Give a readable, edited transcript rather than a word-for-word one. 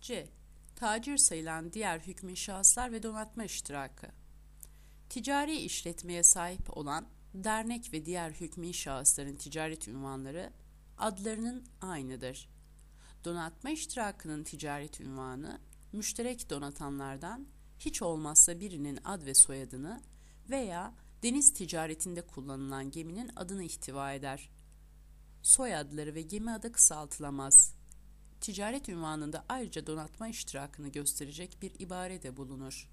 C. Tacir sayılan diğer hükmü şahıslar ve donatma iştirakı. Ticari işletmeye sahip olan dernek ve diğer hükmü şahısların ticaret ünvanları adlarının aynıdır. Donatma iştirakının ticaret ünvanı, müşterek donatanlardan hiç olmazsa birinin ad ve soyadını veya deniz ticaretinde kullanılan geminin adını ihtiva eder. Soyadları ve gemi adı kısaltılamaz. Ticaret ünvanında ayrıca donatma iştirakını gösterecek bir ibare de bulunur.